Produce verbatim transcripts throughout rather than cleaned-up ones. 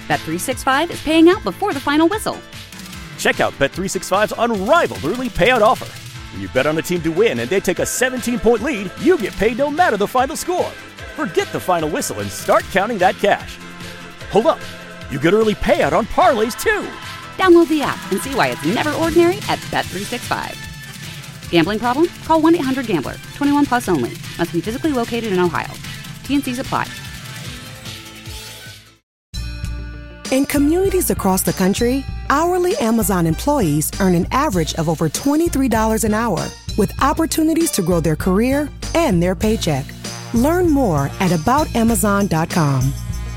Bet three sixty-five is paying out before the final whistle. Check out Bet three sixty-five's unrivaled early payout offer. When you bet on a team to win and they take a seventeen-point lead, you get paid no matter the final score. Forget the final whistle and start counting that cash. Hold up. You get early payout on parlays, too. Download the app and see why it's never ordinary at Bet three sixty-five. Gambling problem? Call one eight hundred gambler. twenty-one plus only. Must be physically located in Ohio. T N Cs apply. In communities across the country, hourly Amazon employees earn an average of over twenty-three dollars an hour, with opportunities to grow their career and their paycheck. Learn more at about amazon dot com.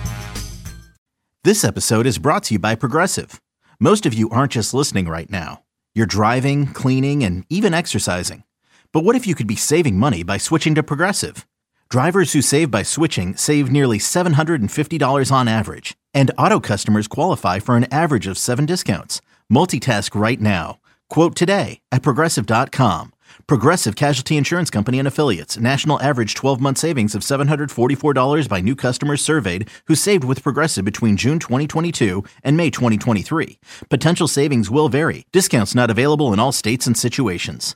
This episode is brought to you by Progressive. Most of you aren't just listening right now. You're driving, cleaning, and even exercising. But what if you could be saving money by switching to Progressive? Drivers who save by switching save nearly seven hundred fifty dollars on average. And auto customers qualify for an average of seven discounts. Multitask right now. Quote today at progressive dot com. Progressive Casualty Insurance Company and Affiliates. National average twelve-month savings of seven hundred forty-four dollars by new customers surveyed who saved with Progressive between June twenty twenty-two and May twenty twenty-three. Potential savings will vary. Discounts not available in all states and situations.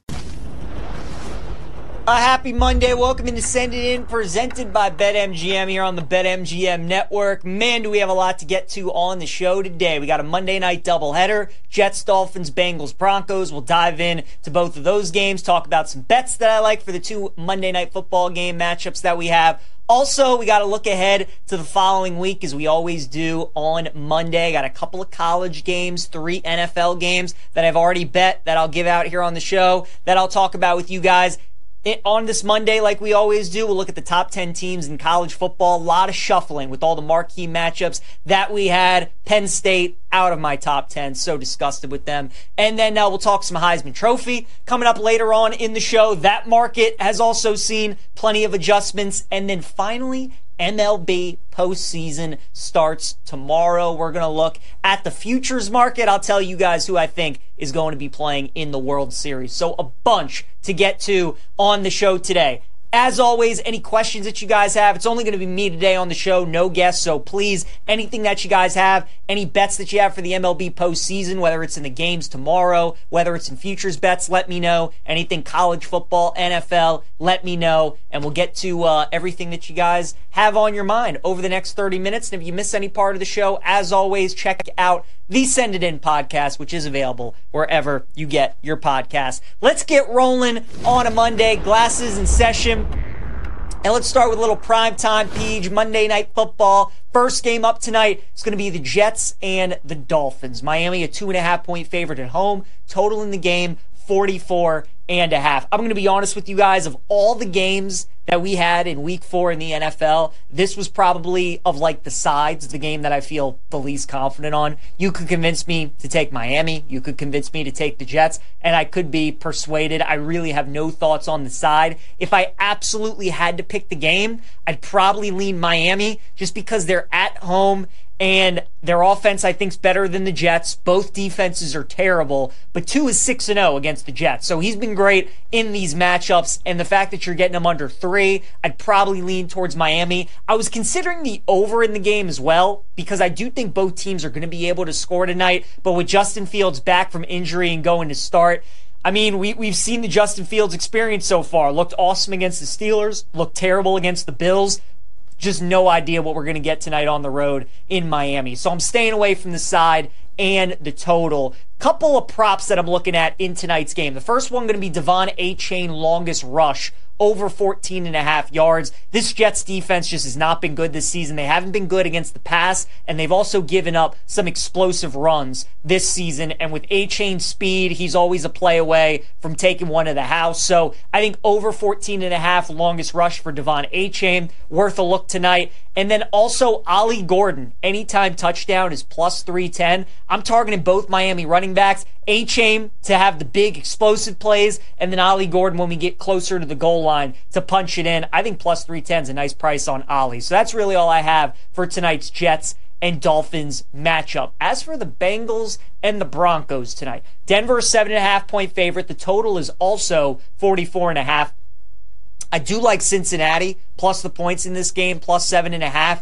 A happy Monday. Welcome into Send It In, presented by BetMGM here on the BetMGM Network. Man, do we have a lot to get to on the show today. We got a Monday night doubleheader, Jets, Dolphins, Bengals, Broncos. We'll dive in to both of those games, talk about some bets that I like for the two Monday night football game matchups that we have. Also, we got to look ahead to the following week, as we always do on Monday. Got a couple of college games, three N F L games that I've already bet that I'll give out here on the show that I'll talk about with you guys. It, on this Monday, like we always do, we'll look at the top ten teams in college football. A lot of shuffling with all the marquee matchups that we had. Penn State out of my top ten. So disgusted with them. And then uh, we'll talk some Heisman Trophy coming up later on in the show. That market has also seen plenty of adjustments. And then finally, M L B postseason starts tomorrow. We're going to look at the futures market. I'll tell you guys who I think is going to be playing in the World Series. So a bunch to get to on the show today. As always, any questions that you guys have, it's only going to be me today on the show, no guests, so please, anything that you guys have, any bets that you have for the M L B postseason, whether it's in the games tomorrow, whether it's in futures bets, let me know. Anything college football, N F L, let me know, and we'll get to uh, everything that you guys have on your mind over the next thirty minutes. And if you miss any part of the show, as always, check out the Send It In podcast, which is available wherever you get your podcast. Let's get rolling on a Monday. Glasses in session. And let's start with a little primetime Peach Monday Night Football. First game up tonight is going to be the Jets and the Dolphins. Miami, a two and a half point favorite at home. Total in the game, forty-four and a half. I'm going to be honest with you guys, of all the games that we had in week four in the N F L, this was probably, of like the sides, the game that I feel the least confident on. You could convince me to take Miami. You could convince me to take the Jets, and I could be persuaded. I really have no thoughts on the side. If I absolutely had to pick the game, I'd probably lean Miami just because they're at home. And their offense, I think, is better than the Jets. Both defenses are terrible, but two is six and oh against the Jets. So he's been great in these matchups, and the fact that you're getting him under three, I'd probably lean towards Miami. I was considering the over in the game as well, because I do think both teams are going to be able to score tonight, but with Justin Fields back from injury and going to start, I mean, we, we've seen the Justin Fields experience so far. Looked awesome against the Steelers, looked terrible against the Bills. Just no idea what we're going to get tonight on the road in Miami. So I'm staying away from the side and the total. Couple of props that I'm looking at in tonight's game. The first one going to be Devon Achane longest rush, over fourteen and a half yards. This Jets defense just has not been good this season. They haven't been good against the pass, and they've also given up some explosive runs this season. And with Achane's speed, he's always a play away from taking one to the house. So I think over fourteen and a half longest rush for Devon Achane, worth a look tonight. And then also Ollie Gordon, anytime touchdown is plus three ten. I'm targeting both Miami running backs. Achane to have the big explosive plays, and then Ollie Gordon when we get closer to the goal line to punch it in. I think plus three ten is a nice price on Ollie. So that's really all I have for tonight's Jets and Dolphins matchup. As for the Bengals and the Broncos tonight, Denver seven and a half point favorite. The total is also forty-four and a half. I do like Cincinnati plus the points in this game, plus seven and a half.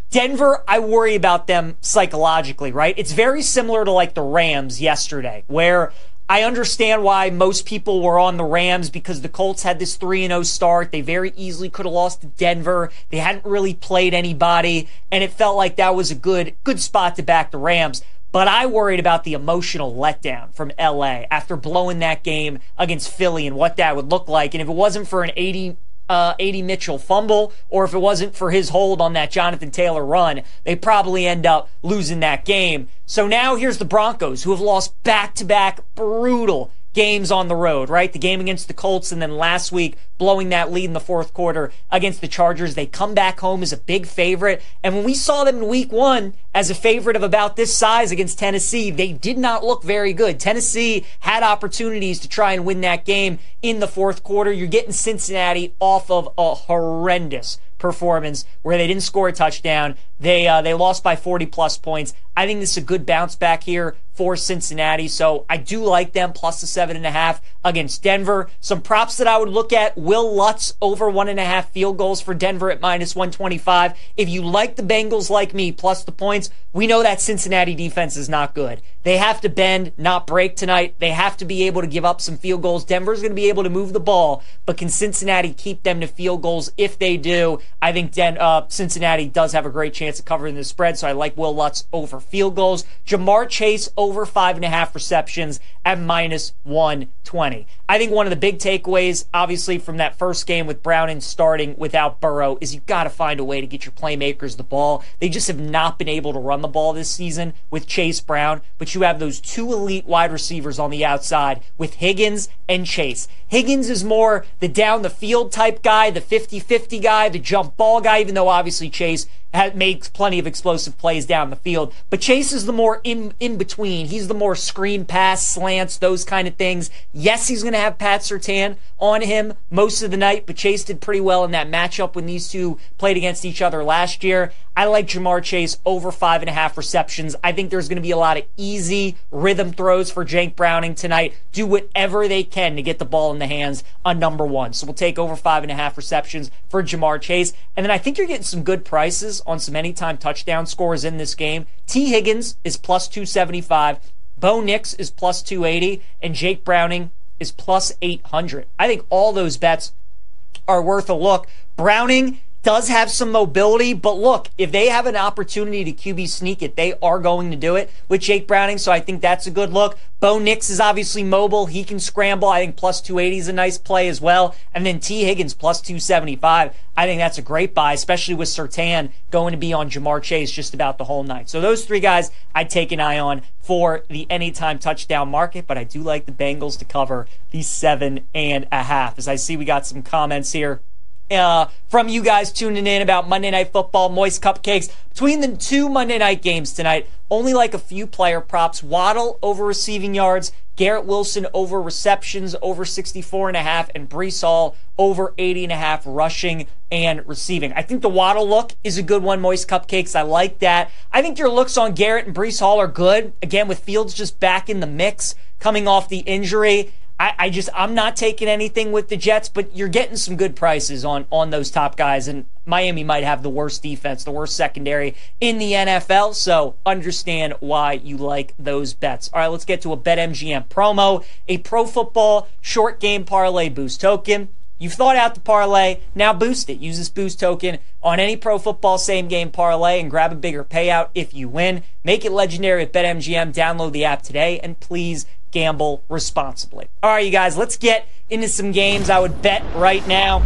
Denver, I worry about them psychologically, right? It's very similar to like the Rams yesterday, where I understand why most people were on the Rams because the Colts had this three and oh start. They very easily could have lost to Denver. They hadn't really played anybody, and it felt like that was a good good spot to back the Rams. But I worried about the emotional letdown from L A after blowing that game against Philly and what that would look like. And if it wasn't for an eighty Uh, A D Mitchell fumble, or if it wasn't for his hold on that Jonathan Taylor run, they probably end up losing that game. So now here's the Broncos, who have lost back-to-back brutal games on the road, right? The game against the Colts, and then last week blowing that lead in the fourth quarter against the Chargers. They come back home as a big favorite, and when we saw them in week one as a favorite of about this size against Tennessee, they did not look very good. Tennessee had opportunities to try and win that game in the fourth quarter. You're getting Cincinnati off of a horrendous performance where they didn't score a touchdown. They uh, they lost by forty plus points. I think this is a good bounce back here for Cincinnati, so I do like them plus the seven and a half against Denver. Some props that I would look at: Will Lutz over one and a half field goals for Denver at minus one twenty-five. If you like the Bengals like me, plus the points, we know that Cincinnati defense is not good. They have to bend, not break tonight. They have to be able to give up some field goals. Denver's going to be able to move the ball, but can Cincinnati keep them to field goals? If they do, I think Den- uh, Cincinnati does have a great chance of covering the spread, so I like Will Lutz over field goals. Jamar Chase over five and a half receptions at minus one twenty. I think one of the big takeaways, obviously, from that first game with Browning starting without Burrow is you've got to find a way to get your playmakers the ball. They just have not been able to run the ball this season with Chase Brown, but you have those two elite wide receivers on the outside with Higgins and Chase. Higgins is more the down-the-field type guy, the fifty-fifty guy, the jump ball guy, even though obviously Chase makes plenty of explosive plays down the field. But Chase is the more in, in between. He's the more screen pass, slants, those kind of things. Yes, he's going to have Pat Surtain on him most of the night, but Chase did pretty well in that matchup when these two played against each other last year. I like Jamar Chase over five and a half receptions. I think there's going to be a lot of easy rhythm throws for Jake Browning tonight. Do whatever they can to get the ball in the hands on number one. So we'll take over five and a half receptions for Jamar Chase. And then I think you're getting some good prices on some anytime touchdown scores in this game. T. Higgins is plus two seventy-five. Bo Nix is plus two eighty. And Jake Browning is plus eight hundred. I think all those bets are worth a look. Browning does have some mobility, but look, if they have an opportunity to Q B sneak it, they are going to do it with Jake Browning, so I think that's a good look. Bo Nix is obviously mobile. He can scramble. I think plus two eighty is a nice play as well. And then T. Higgins plus two seventy-five. I think that's a great buy, especially with Surtain going to be on Jamar Chase just about the whole night. So those three guys I'd take an eye on for the anytime touchdown market, but I do like the Bengals to cover the seven and a half. As I see we got some comments here Uh, from you guys tuning in about Monday Night Football, Moist Cupcakes. Between the two Monday night games tonight, only like a few player props. Waddle over receiving yards, Garrett Wilson over receptions, over sixty-four and a half, and Breece Hall over eighty and a half rushing and receiving. I think the Waddle look is a good one, Moist Cupcakes. I like that. I think your looks on Garrett and Breece Hall are good. Again, with Fields just back in the mix, coming off the injury. I, I just, I'm not taking anything with the Jets, but you're getting some good prices on, on those top guys, and Miami might have the worst defense, the worst secondary in the N F L, so understand why you like those bets. All right, let's get to a BetMGM promo, a pro football short game parlay boost token. You've thought out the parlay, now boost it. Use this boost token on any pro football same game parlay and grab a bigger payout if you win. Make it legendary at BetMGM. Download the app today, and please gamble responsibly. All right, you guys, let's get into some games I would bet right now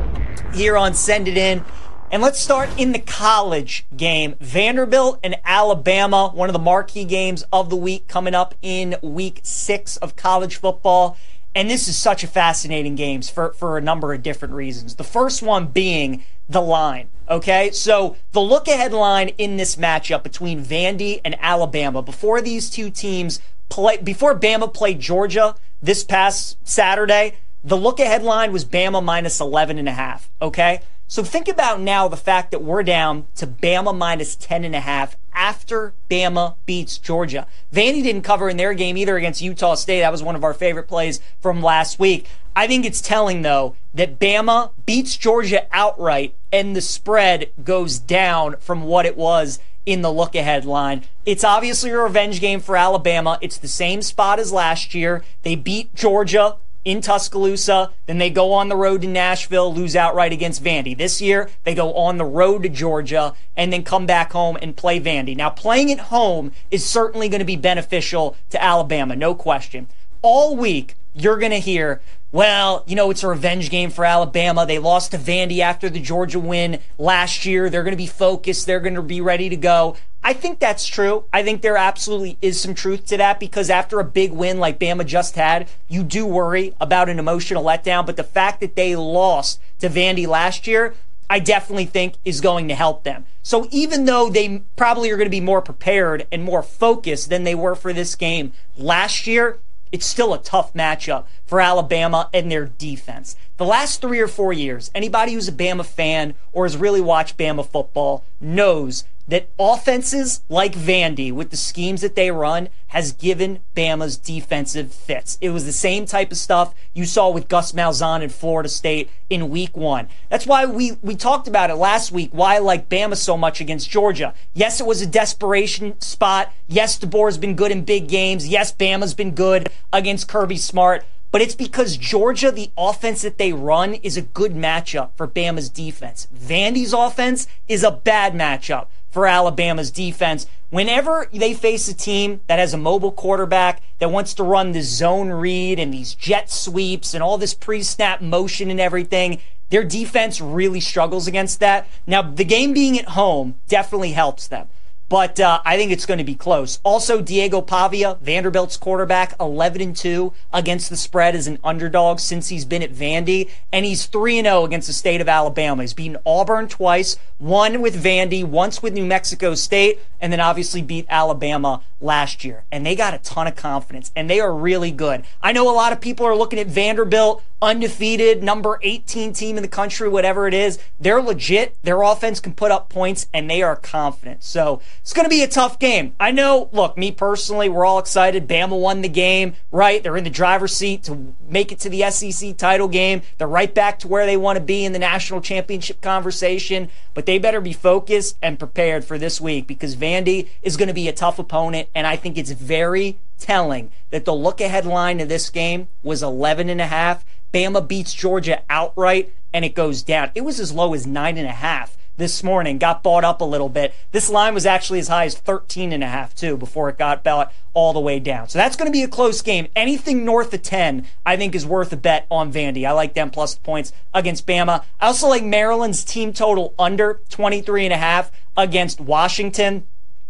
here on Send It In. And let's start in the college game. Vanderbilt and Alabama, one of the marquee games of the week, coming up in week six of college football. And this is such a fascinating game for, for a number of different reasons. The first one being the line, okay? So the look-ahead line in this matchup between Vandy and Alabama, before these two teams play, before Bama played Georgia this past Saturday, the look-ahead line was Bama minus eleven and a half, okay? So think about now the fact that we're down to Bama minus ten and a half after Bama beats Georgia. Vandy didn't cover in their game either against Utah State. That was one of our favorite plays from last week. I think it's telling, though, that Bama beats Georgia outright and the spread goes down from what it was in the look-ahead line. It's obviously a revenge game for Alabama. It's the same spot as last year. They beat Georgia in Tuscaloosa, then they go on the road to Nashville, lose outright against Vandy. This year, they go on the road to Georgia and then come back home and play Vandy. Now, playing at home is certainly going to be beneficial to Alabama, no question. All week, you're going to hear, well, you know, it's a revenge game for Alabama. They lost to Vandy after the Georgia win last year. They're going to be focused. They're going to be ready to go. I think that's true. I think there absolutely is some truth to that because after a big win like Bama just had, you do worry about an emotional letdown. But the fact that they lost to Vandy last year, I definitely think is going to help them. So even though they probably are going to be more prepared and more focused than they were for this game last year, it's still a tough matchup for Alabama and their defense. The last three or four years, anybody who's a Bama fan or has really watched Bama football knows that offenses like Vandy, with the schemes that they run, has given Bama's defensive fits. It was the same type of stuff you saw with Gus Malzahn in Florida State in week one. That's why we, we talked about it last week, why I like Bama so much against Georgia. Yes, it was a desperation spot. Yes, DeBoer's been good in big games. Yes, Bama's been good against Kirby Smart. But it's because Georgia, the offense that they run, is a good matchup for Bama's defense. Vandy's offense is a bad matchup for Alabama's defense. Whenever they face a team that has a mobile quarterback that wants to run the zone read and these jet sweeps and all this pre-snap motion and everything, their defense really struggles against that. Now, the game being at home definitely helps them. But uh, I think it's going to be close. Also, Diego Pavia, Vanderbilt's quarterback, eleven and two against the spread as an underdog since he's been at Vandy. And he's three and oh against the state of Alabama. He's beaten Auburn twice, one with Vandy, once with New Mexico State, and then obviously beat Alabama last year. And they got a ton of confidence, and they are really good. I know a lot of people are looking at Vanderbilt, undefeated, number eighteen team in the country, whatever it is. They're legit. Their offense can put up points, and they are confident. So it's going to be a tough game. I know, look, me personally, we're all excited. Bama won the game, right? They're in the driver's seat to make it to the S E C title game. They're right back to where they want to be in the national championship conversation. But they better be focused and prepared for this week because Vandy is going to be a tough opponent, and I think it's very telling that the look-ahead line of this game was eleven and a half. Bama beats Georgia outright, and it goes down. It was as low as nine and a half this morning, got bought up a little bit. This line was actually as high as thirteen and a half too before it got bought all the way down. So that's going to be a close game. Anything north of ten, I think, is worth a bet on Vandy. I like them plus the points against Bama. I also like Maryland's team total under twenty-three and a half against Washington.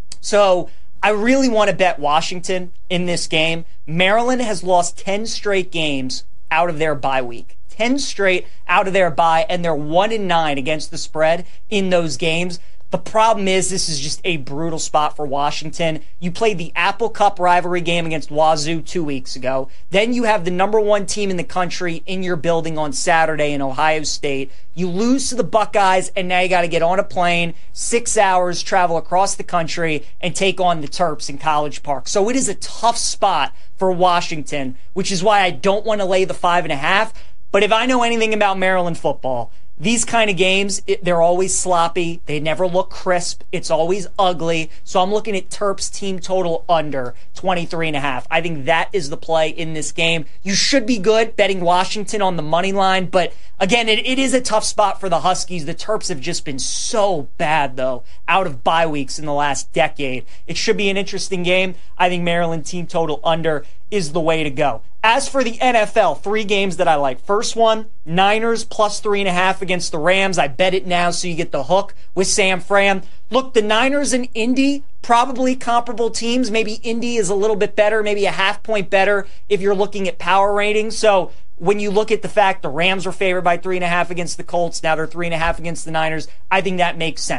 So I really want to bet Washington in this game. Maryland has lost ten straight games out of their bye week. ten straight out of their bye, and they're one and nine against the spread in those games. The problem is this is just a brutal spot for Washington. You played the Apple Cup rivalry game against Wazoo two weeks ago. Then you have the number one team in the country in your building on Saturday in Ohio State. You lose to the Buckeyes, and now you got to get on a plane, six hours, travel across the country, and take on the Terps in College Park. So it is a tough spot for Washington, which is why I don't want to lay the five and a half. But if I know anything about Maryland football, these kind of games, it, they're always sloppy. They never look crisp. It's always ugly. So I'm looking at Terps team total under twenty-three and a half. I think that is the play in this game. You should be good betting Washington on the money line, but again, it, it is a tough spot for the Huskies. The Terps have just been so bad, though, out of bye weeks in the last decade. It should be an interesting game. I think Maryland team total under is the way to go. As for the N F L, three games that I like. First one, Niners plus three and a half against the Rams. I bet it now so you get the hook with Sam Fran. Look, the Niners and Indy, probably comparable teams. Maybe Indy is a little bit better, maybe a half point better if you're looking at power ratings. So when you look at the fact the Rams were favored by three and a half against the Colts, now they're three and a half against the Niners, I think that makes sense.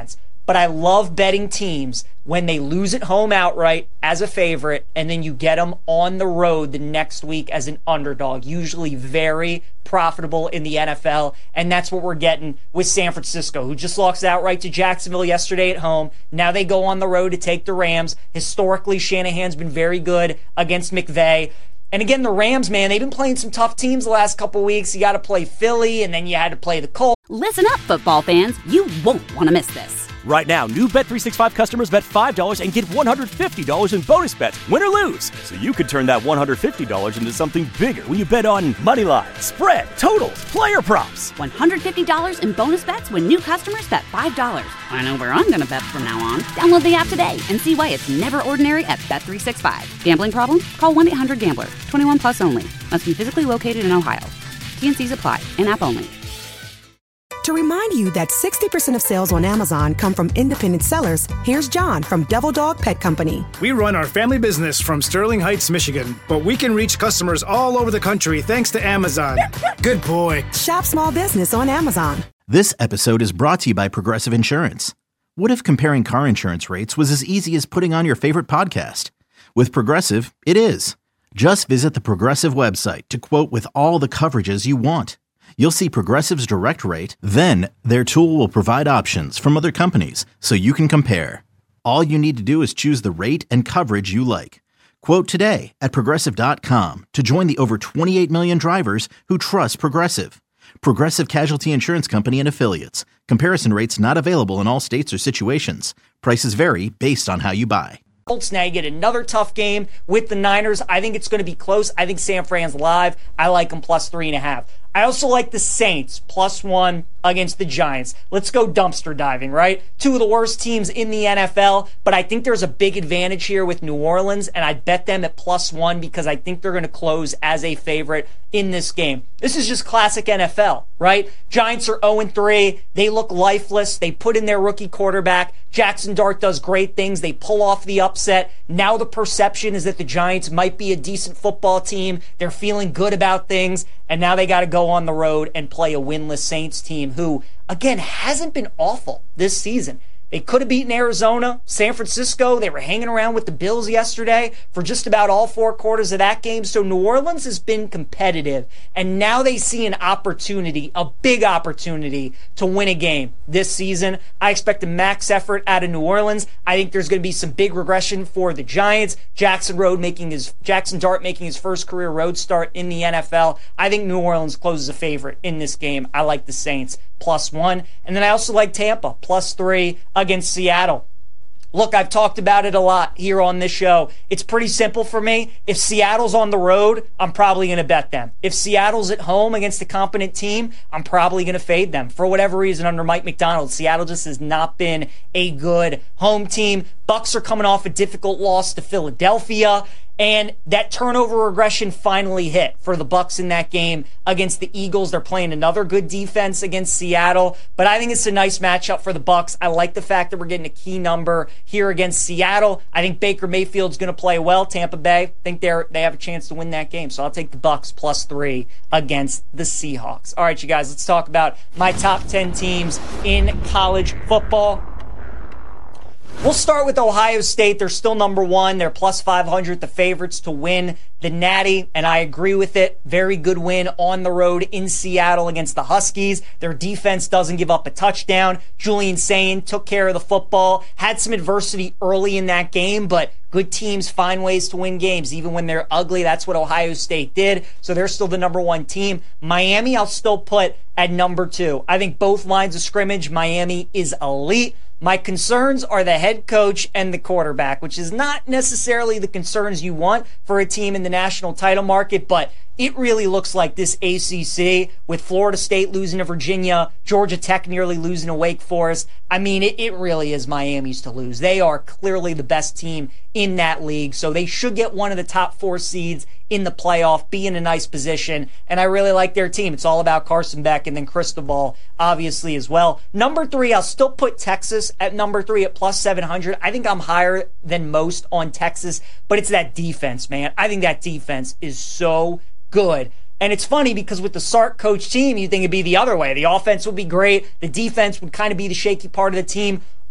but I love betting teams when they lose at home outright as a favorite, and then you get them on the road the next week as an underdog. Usually very profitable in the N F L, and that's what we're getting with San Francisco, who just lost outright to Jacksonville yesterday at home. Now they go on the road to take the Rams. Historically, Shanahan's been very good against McVay. And again, the Rams, man, they've been playing some tough teams the last couple of weeks. You got to play Philly, and then you had to play the Colts. Listen up, football fans. You won't want to miss this. Right now, new Bet three sixty-five customers bet five dollars and get one hundred fifty dollars in bonus bets, win or lose. So you could turn that one hundred fifty dollars into something bigger when you bet on money line, spread, totals, player props. one hundred fifty dollars in bonus bets when new customers bet five dollars. I know where I'm going to bet from now on. Download the app today and see why it's never ordinary at Bet three sixty-five. Gambling problem? Call one eight hundred gambler. twenty-one plus only. Must be physically located in Ohio. T N Cs apply. In-app only. To remind you that sixty percent of sales on Amazon come from independent sellers, here's John from Devil Dog Pet Company. We run our family business from Sterling Heights, Michigan, but we can reach customers all over the country thanks to Amazon. Good boy. Shop small business on Amazon. This episode is brought to you by Progressive Insurance. What if comparing car insurance rates was as easy as putting on your favorite podcast? With Progressive, it is. Just visit the Progressive website to quote with all the coverages you want. You'll see Progressive's direct rate, then their tool will provide options from other companies so you can compare. All you need to do is choose the rate and coverage you like. Quote today at Progressive dot com to join the over twenty-eight million drivers who trust Progressive. Progressive Casualty Insurance Company and Affiliates. Comparison rates not available in all states or situations. Prices vary based on how you buy. Now you get another tough game with the Niners. I think it's going to be close. I think San Fran's live. I like them plus three and a half. I also like the Saints plus one against the Giants. Let's go dumpster diving, right? Two of the worst teams in the N F L, but I think there's a big advantage here with New Orleans, and I bet them at plus one because I think they're going to close as a favorite in this game. This is just classic N F L, right? Giants are oh and three. They look lifeless. They put in their rookie quarterback. Jackson Dart does great things. They pull off the upset. Now the perception is that the Giants might be a decent football team. They're feeling good about things, and now they got to go on the road and play a winless Saints team who, again, hasn't been awful this season. They could have beaten Arizona, San Francisco. They were hanging around with the Bills yesterday for just about all four quarters of that game. So New Orleans has been competitive, and now they see an opportunity, a big opportunity to win a game this season. I expect a max effort out of New Orleans. I think there's going to be some big regression for the Giants. Jackson Road making his Jackson Dart making his first career road start in the N F L. I think New Orleans closes a favorite in this game. I like the Saints plus one. And then I also like Tampa plus three against Seattle. Look, I've talked about it a lot here on this show. It's pretty simple for me. If Seattle's on the road, I'm probably going to bet them. If Seattle's at home against a competent team, I'm probably going to fade them. For whatever reason, under Mike McDonald, Seattle just has not been a good home team. Bucs are coming off a difficult loss to Philadelphia. And that turnover regression finally hit for the Bucs in that game against the Eagles. They're playing another good defense against Seattle, but I think it's a nice matchup for the Bucs. I like the fact that we're getting a key number here against Seattle. I think Baker Mayfield's going to play well. Tampa Bay, I think they're they have a chance to win that game. So I'll take the Bucs plus three against the Seahawks. All right, you guys, let's talk about my top ten teams in college football. We'll start with Ohio State. They're still number one. They're plus five hundred, the favorites to win the Natty, and I agree with it. Very good win on the road in Seattle against the Huskies. Their defense doesn't give up a touchdown. Julian Sayin took care of the football, had some adversity early in that game, but good teams find ways to win games, even when they're ugly. That's what Ohio State did, so they're still the number one team. Miami, I'll still put at number two. I think both lines of scrimmage, Miami is elite. My concerns are the head coach and the quarterback, which is not necessarily the concerns you want for a team in the national title market, but it really looks like this A C C, with Florida State losing to Virginia, Georgia Tech nearly losing to Wake Forest. I mean, it, it really is Miami's to lose. They are clearly the best team in that league, so they should get one of the top four seeds in the playoff, be in a nice position, and I really like their team. It's all about Carson Beck and then Cristobal, obviously, as well. Number three, I'll still put Texas at number three at plus seven hundred. I think I'm higher than most on Texas, but it's that defense, man. I think that defense is so good. And it's funny because with the Sark coach team, you think it'd be the other way. The offense would be great. The defense would kind of be the shaky part of the team.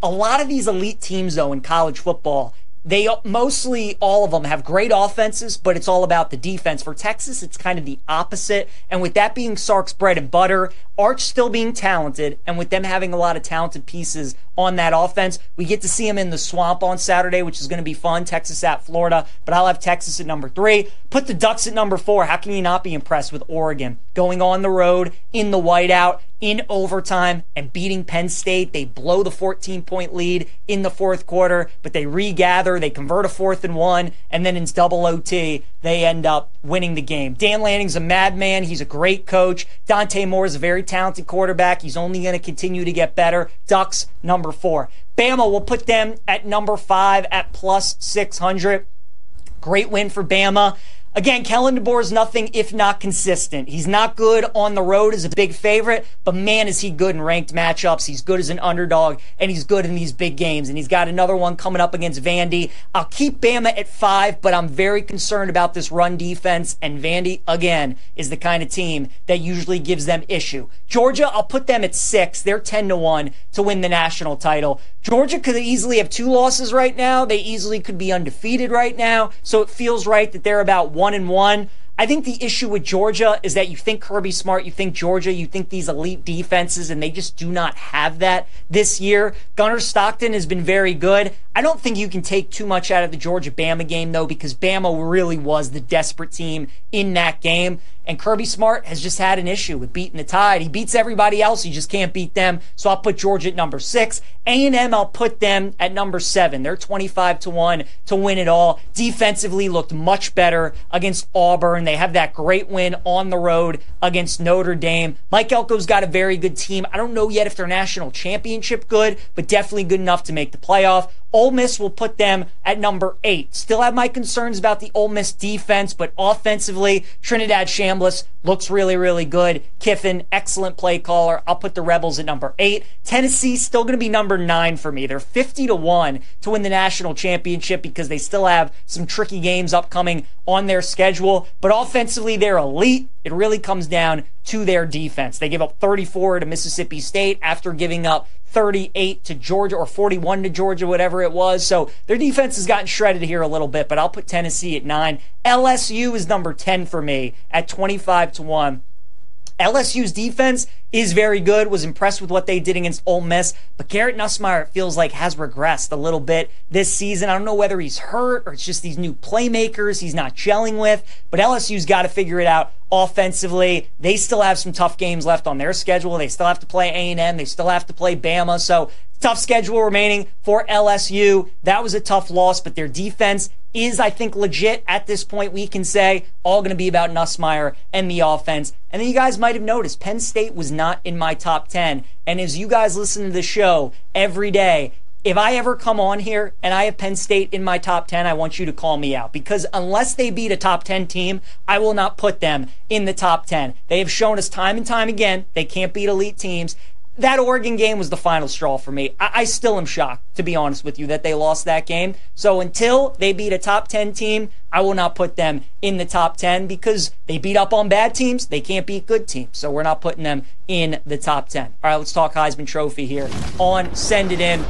A lot of these elite teams, though, in college football, they mostly, all of them, have great offenses, but it's all about the defense. For Texas, it's kind of the opposite. And with that being Sark's bread and butter, Arch still being talented, and with them having a lot of talented pieces on that offense, we get to see him in the swamp on Saturday, which is going to be fun. Texas at Florida, but I'll have Texas at number three. Put the Ducks at number four. How can you not be impressed with Oregon going on the road in the whiteout, in overtime, and beating Penn State? They blow the fourteen-point lead in the fourth quarter, but they regather, they convert a fourth and one, and then in double O T, they end up winning the game. Dan Lanning's a madman. He's a great coach. Dante Moore is a very talented quarterback. He's only going to continue to get better. Ducks, number four. Bama, we'll put them at number five at plus six hundred. Great win for Bama. Again, Kellen DeBoer is nothing if not consistent. He's not good on the road as a big favorite, but man, is he good in ranked matchups. He's good as an underdog, and he's good in these big games. And he's got another one coming up against Vandy. I'll keep Bama at five, but I'm very concerned about this run defense, and Vandy, again, is the kind of team that usually gives them issue. Georgia, I'll put them at six. They're ten to one to win the national title. Georgia could easily have two losses right now. They easily could be undefeated right now. So it feels right that they're about one and one. I think the issue with Georgia is that you think Kirby Smart, you think Georgia, you think these elite defenses, and they just do not have that this year. Gunnar Stockton has been very good. I don't think you can take too much out of the Georgia-Bama game, though, because Bama really was the desperate team in that game. And Kirby Smart has just had an issue with beating the Tide. He beats everybody else. He just can't beat them. So I'll put Georgia at number six. A and M, I'll put them at number seven. They're twenty-five to one to win it all. Defensively looked much better against Auburn. They have that great win on the road against Notre Dame. Mike Elko's got a very good team. I don't know yet if they're national championship good, but definitely good enough to make the playoff. Ole Miss will put them at number eight. Still have my concerns about the Ole Miss defense, but offensively, Trinidad Chambliss looks really, really good. Kiffin, excellent play caller. I'll put the Rebels at number eight. Tennessee, still going to be number nine for me. They're fifty to one to win the national championship because they still have some tricky games upcoming on their schedule. But offensively, they're elite. It really comes down to their defense. They give up thirty-four to Mississippi State after giving up thirty-eight to Georgia, or forty-one to Georgia, whatever it was. So their defense has gotten shredded here a little bit, but I'll put Tennessee at nine. L S U is number ten for me at twenty-five to one. L S U's defense is very good, was impressed with what they did against Ole Miss, but Garrett Nussmeier, it feels like, has regressed a little bit this season. I don't know whether he's hurt or it's just these new playmakers he's not gelling with, but L S U's got to figure it out offensively. They still have some tough games left on their schedule. They still have to play A and M. They still have to play Bama, so tough schedule remaining for L S U. That was a tough loss, but their defense is, I think, legit at this point. We can say all going to be about Nussmeier and the offense. And then you guys might have noticed Penn State was not in my top ten. And as you guys listen to the show every day, if I ever come on here and I have Penn State in my top ten, I want you to call me out, because unless they beat a top ten team, I will not put them in the top ten. They have shown us time and time again they can't beat elite teams. That Oregon game was the final straw for me. I, I still am shocked, to be honest with you, that they lost that game. So until they beat a top ten team, I will not put them in the top ten, because they beat up on bad teams. They can't beat good teams. So we're not putting them in the top ten. All right, let's talk Heisman Trophy here on Send It In.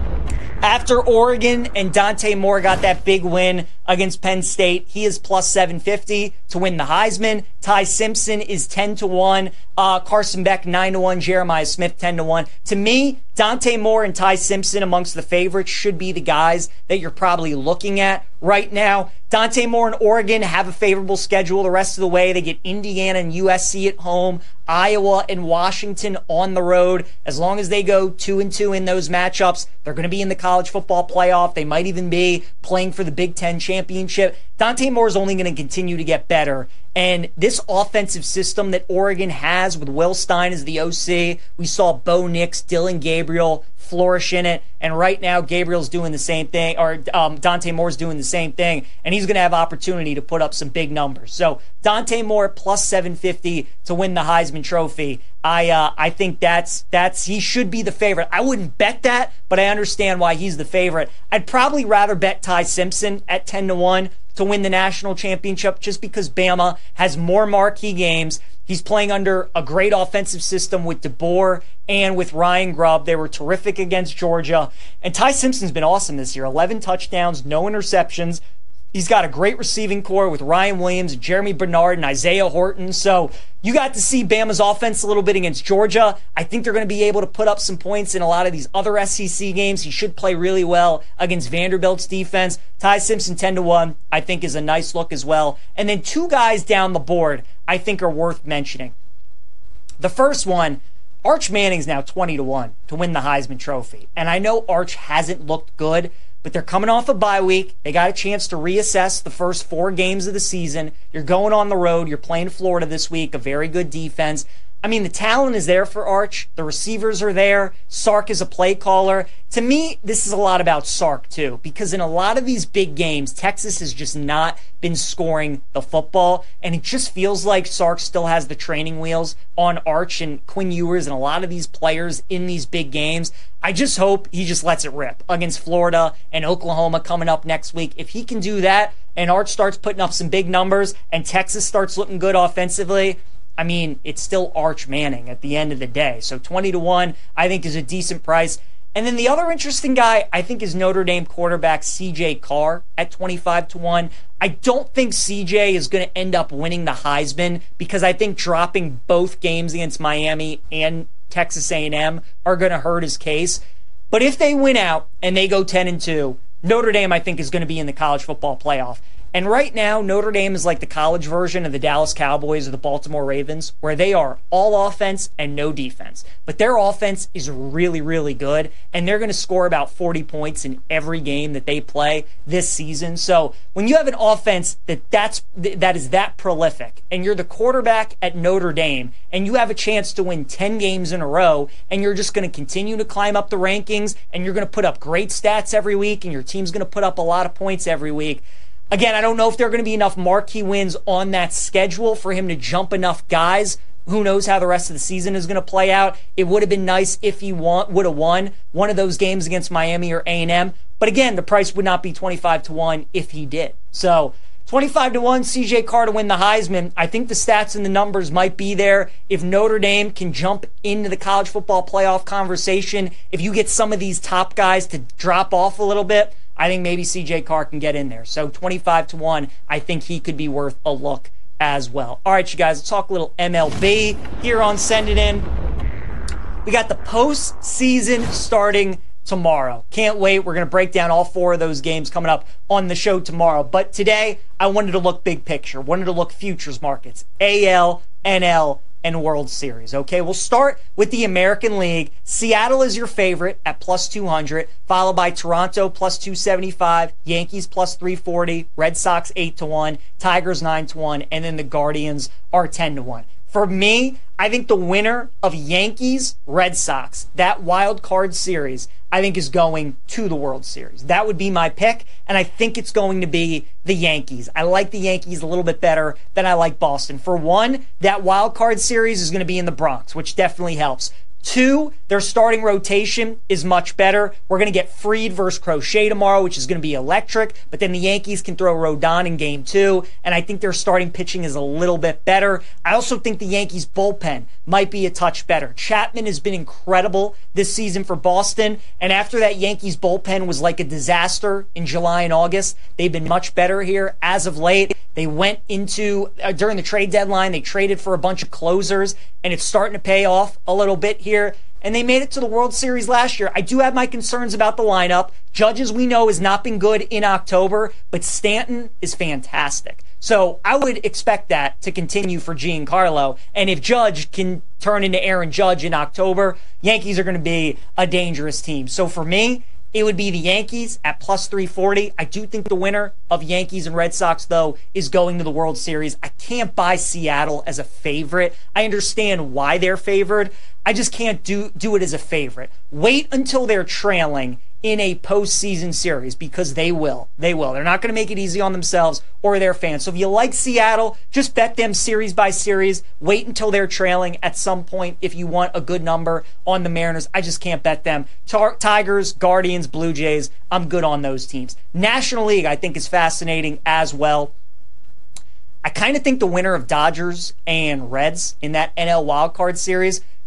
After Oregon and Dante Moore got that big win against Penn State, he is plus seven fifty to win the Heisman. Ty Simpson is ten to one. Uh, Carson Beck nine to one. Jeremiah Smith ten to one. To me, Dante Moore and Ty Simpson amongst the favorites should be the guys that you're probably looking at right now. Dante Moore and Oregon have a favorable schedule the rest of the way. They get Indiana and U S C at home, Iowa and Washington on the road. As long as they go two and two in those matchups, they're going to be in the college football playoff. They might even be playing for the Big Ten championship. Dante Moore is only going to continue to get better. And this offensive system that Oregon has with Will Stein as the O C, we saw Bo Nix, Dylan Gabriel flourish in it, and right now Gabriel's doing the same thing, or um, Dante Moore's doing the same thing, and he's going to have opportunity to put up some big numbers. So Dante Moore plus seven fifty to win the Heisman Trophy. I uh, I think that's that's he should be the favorite. I wouldn't bet that, but I understand why he's the favorite. I'd probably rather bet Ty Simpson at ten to one to win the national championship, just because Bama has more marquee games. He's playing under a great offensive system with DeBoer and with Ryan Grubb. They were terrific against Georgia. And Ty Simpson's been awesome this year. eleven touchdowns, no interceptions. He's got a great receiving core with Ryan Williams, Jeremy Bernard, and Isaiah Horton. So you got to see Bama's offense a little bit against Georgia. I think they're going to be able to put up some points in a lot of these other S E C games. He should play really well against Vanderbilt's defense. Ty Simpson ten to one, I think, is a nice look as well. And then two guys down the board I think are worth mentioning. The first one, Arch Manning's now twenty to one to win the Heisman Trophy. And I know Arch hasn't looked good, but they're coming off a bye week. They got a chance to reassess the first four games of the season. You're going on the road. You're playing Florida this week, a very good defense. I mean, the talent is there for Arch. The receivers are there. Sark is a play caller. To me, this is a lot about Sark, too, because in a lot of these big games, Texas has just not been scoring the football, and it just feels like Sark still has the training wheels on Arch and Quinn Ewers and a lot of these players in these big games. I just hope he just lets it rip against Florida and Oklahoma coming up next week. If he can do that and Arch starts putting up some big numbers and Texas starts looking good offensively, I mean, it's still Arch Manning at the end of the day. So twenty to one, I think, is a decent price. And then the other interesting guy, I think, is Notre Dame quarterback C J Carr at twenty-five to one. I don't think C J is going to end up winning the Heisman because I think dropping both games against Miami and Texas A and M are going to hurt his case. But if they win out and they go ten and two, Notre Dame, I think, is going to be in the college football playoff. And right now, Notre Dame is like the college version of the Dallas Cowboys or the Baltimore Ravens, where they are all offense and no defense. But their offense is really, really good, and they're going to score about forty points in every game that they play this season. So when you have an offense that that's, that is that prolific, and you're the quarterback at Notre Dame, and you have a chance to win ten games in a row, and you're just going to continue to climb up the rankings, and you're going to put up great stats every week, and your team's going to put up a lot of points every week. Again, I don't know if there are going to be enough marquee wins on that schedule for him to jump enough guys. Who knows how the rest of the season is going to play out. It would have been nice if he won, would have won one of those games against Miami or A and M. But again, the price would not be twenty-five to one if he did. So twenty-five to one, C J Carr to win the Heisman. I think the stats and the numbers might be there. If Notre Dame can jump into the college football playoff conversation, if you get some of these top guys to drop off a little bit, I think maybe C J Carr can get in there. So twenty-five to one, I think he could be worth a look as well. All right, you guys, let's talk a little M L B here on Send It In. We got the postseason starting tomorrow. Can't wait. We're going to break down all four of those games coming up on the show tomorrow. But today, I wanted to look big picture. Wanted to look futures markets, A L, N L, and World Series. Okay, we'll start with the American League. Seattle is your favorite at plus two hundred, followed by Toronto plus two seventy-five, Yankees plus three forty, Red Sox eight to one, Tigers nine to one, and then the Guardians are ten to one. For me, I think the winner of Yankees, Red Sox, that wild card series, I think is going to the World Series. That would be my pick, and I think it's going to be the Yankees. I like the Yankees a little bit better than I like Boston. For one, that wild card series is going to be in the Bronx, which definitely helps. Two, their starting rotation is much better. We're going to get Fried versus Crochet tomorrow, which is going to be electric, but then the Yankees can throw Rodon in game two, and I think their starting pitching is a little bit better. I also think the Yankees bullpen might be a touch better. Chapman has been incredible this season for Boston, and after that Yankees bullpen was like a disaster in July and August, they've been much better here as of late. They went into, uh, during the trade deadline, they traded for a bunch of closers, and it's starting to pay off a little bit here. And they made it to the World Series last year. I do have my concerns about the lineup. Judge, as we know, has not been good in October, but Stanton is fantastic. So I would expect that to continue for Giancarlo. And if Judge can turn into Aaron Judge in October, Yankees are going to be a dangerous team. So for me, it would be the Yankees at plus three forty. I do think the winner of Yankees and Red Sox, though, is going to the World Series. I can't buy Seattle as a favorite. I understand why they're favored. I just can't do, do it as a favorite. Wait until they're trailing in a postseason series, because they will. They will. They're not going to make it easy on themselves or their fans. So if you like Seattle, just bet them series by series. Wait until they're trailing at some point if you want a good number on the Mariners. I just can't bet them. Tar- Tigers, Guardians, Blue Jays, I'm good on those teams. National League, I think, is fascinating as well. I kind of think the winner of Dodgers and Reds in that N L wildcard series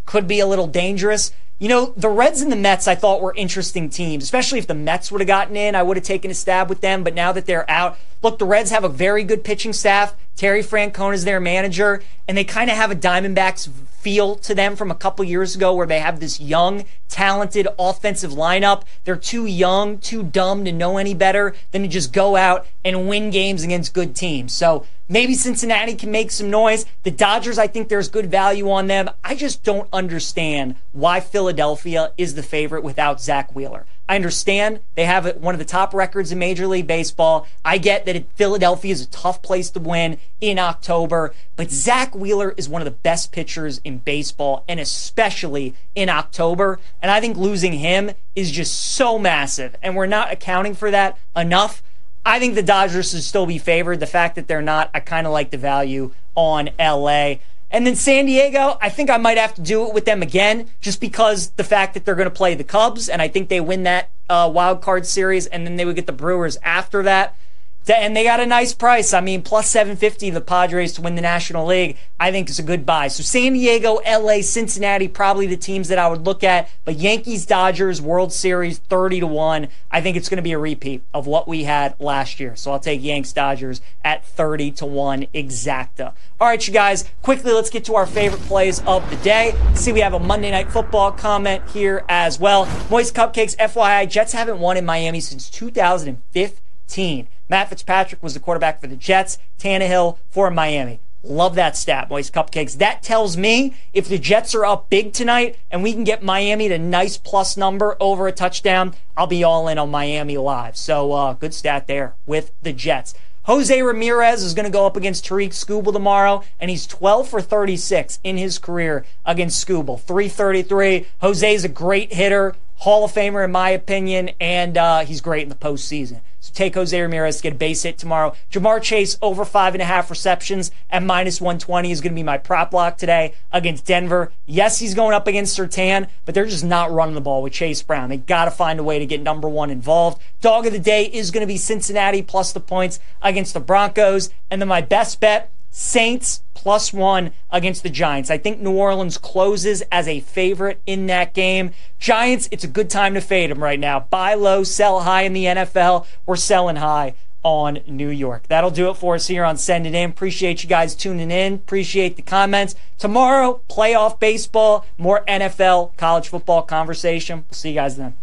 could be a little dangerous. You know, the Reds and the Mets I thought were interesting teams, especially if the Mets would have gotten in. I would have taken a stab with them, but now that they're out, look, the Reds have a very good pitching staff. Terry Francona is their manager, and they kind of have a Diamondbacks feel to them from a couple years ago where they have this young, talented offensive lineup. They're too young, too dumb to know any better than to just go out and win games against good teams. So maybe Cincinnati can make some noise. The Dodgers, I think there's good value on them. I just don't understand why Philadelphia is the favorite without Zach Wheeler. I understand they have one of the top records in Major League Baseball. I get that Philadelphia is a tough place to win in October, but Zach Wheeler is one of the best pitchers in baseball, and especially in October. And I think losing him is just so massive, and we're not accounting for that enough. I think the Dodgers should still be favored. The fact that they're not, I kind of like the value on L A. And then San Diego, I think I might have to do it with them again, just because the fact that they're going to play the Cubs, and I think they win that uh, wild card series, and then they would get the Brewers after that. And they got a nice price. I mean, plus seven fifty the Padres to win the National League, I think is a good buy. So San Diego, L A, Cincinnati, probably the teams that I would look at. But Yankees, Dodgers, World Series, thirty to one. I think it's going to be a repeat of what we had last year. So I'll take Yanks, Dodgers at thirty to one exacta. All right, you guys, quickly let's get to our favorite plays of the day. See, we have a Monday Night Football comment here as well. Moist Cupcakes, F Y I, Jets haven't won in Miami since two thousand fifteen. Matt Fitzpatrick was the quarterback for the Jets, Tannehill for Miami. Love that stat, Moist Cupcakes. That tells me if the Jets are up big tonight and we can get Miami to nice plus number over a touchdown, I'll be all in on Miami live. So uh, good stat there with the Jets. Jose Ramirez is going to go up against Tariq Skubal tomorrow, and he's twelve for thirty-six in his career against Skubal. three thirty-three. Jose's a great hitter, Hall of Famer in my opinion, and uh, he's great in the postseason. So take Jose Ramirez to get a base hit tomorrow. Jamar Chase over five and a half receptions at minus one twenty is going to be my prop lock today against Denver. Yes, he's going up against Surtain, but they're just not running the ball with Chase Brown. They got to find a way to get number one involved. Dog of the day is going to be Cincinnati plus the points against the Broncos. And then my best bet, Saints plus one against the Giants. I think New Orleans closes as a favorite in that game. Giants, it's a good time to fade them right now. Buy low, sell high in the N F L. We're selling high on New York. That'll do it for us here on Send It In. Appreciate you guys tuning in. Appreciate the comments. Tomorrow, playoff baseball, more N F L, college football conversation. We'll see you guys then.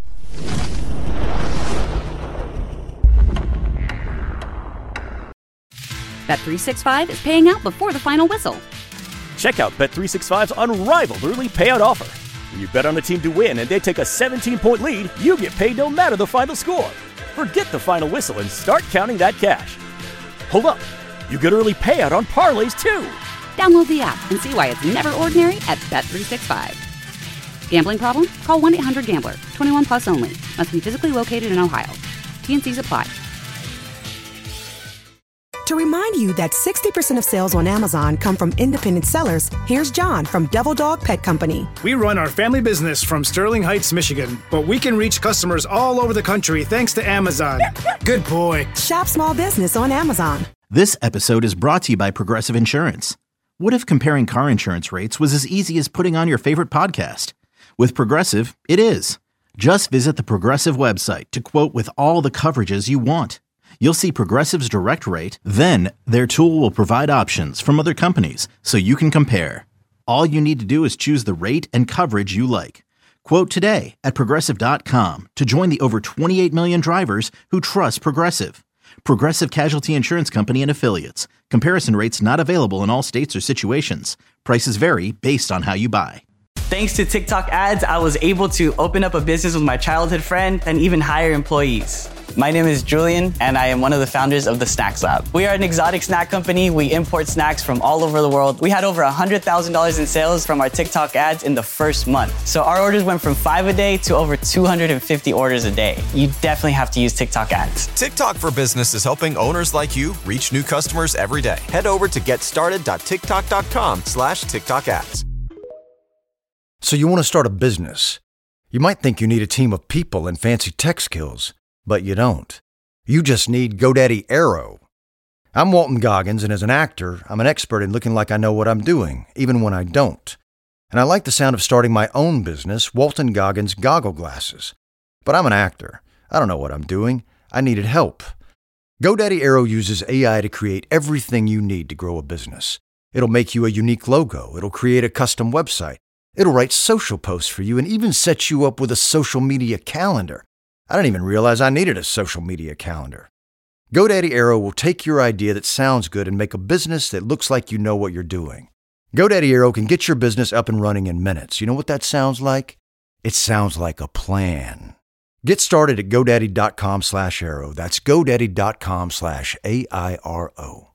Bet three sixty-five is paying out before the final whistle. Check out Bet three sixty-five's unrivaled early payout offer. When you bet on a team to win and they take a seventeen-point lead, you get paid no matter the final score. Forget the final whistle and start counting that cash. Hold up. You get early payout on parlays too. Download the app and see why it's never ordinary at Bet three sixty-five. Gambling problem? Call one eight hundred gambler. twenty-one plus only. Must be physically located in Ohio. T and Cs apply. To remind you that sixty percent of sales on Amazon come from independent sellers, here's John from Devil Dog Pet Company. We run our family business from Sterling Heights, Michigan, but we can reach customers all over the country thanks to Amazon. Good boy. Shop small business on Amazon. This episode is brought to you by Progressive Insurance. What if comparing car insurance rates was as easy as putting on your favorite podcast? With Progressive, it is. Just visit the Progressive website to quote with all the coverages you want. You'll see Progressive's direct rate, then their tool will provide options from other companies so you can compare. All you need to do is choose the rate and coverage you like. Quote today at Progressive dot com to join the over twenty-eight million drivers who trust Progressive. Progressive Casualty Insurance Company and Affiliates. Comparison rates not available in all states or situations. Prices vary based on how you buy. Thanks to TikTok ads, I was able to open up a business with my childhood friend and even hire employees. My name is Julian, and I am one of the founders of the Snacks Lab. We are an exotic snack company. We import snacks from all over the world. We had over one hundred thousand dollars in sales from our TikTok ads in the first month. So our orders went from five a day to over two hundred fifty orders a day. You definitely have to use TikTok ads. TikTok for Business is helping owners like you reach new customers every day. Head over to getstarted.tiktok.com slash TikTok ads. So you want to start a business. You might think you need a team of people and fancy tech skills. But you don't. You just need GoDaddy Aero. I'm Walton Goggins, and as an actor, I'm an expert in looking like I know what I'm doing, even when I don't. And I like the sound of starting my own business, Walton Goggins Goggle Glasses. But I'm an actor. I don't know what I'm doing. I needed help. GoDaddy Aero uses A I to create everything you need to grow a business. It'll make you a unique logo. It'll create a custom website. It'll write social posts for you and even set you up with a social media calendar. I didn't even realize I needed a social media calendar. GoDaddy Aero will take your idea that sounds good and make a business that looks like you know what you're doing. GoDaddy Aero can get your business up and running in minutes. You know what that sounds like? It sounds like a plan. Get started at GoDaddy.com slash Aero. That's GoDaddy.com slash A I R O.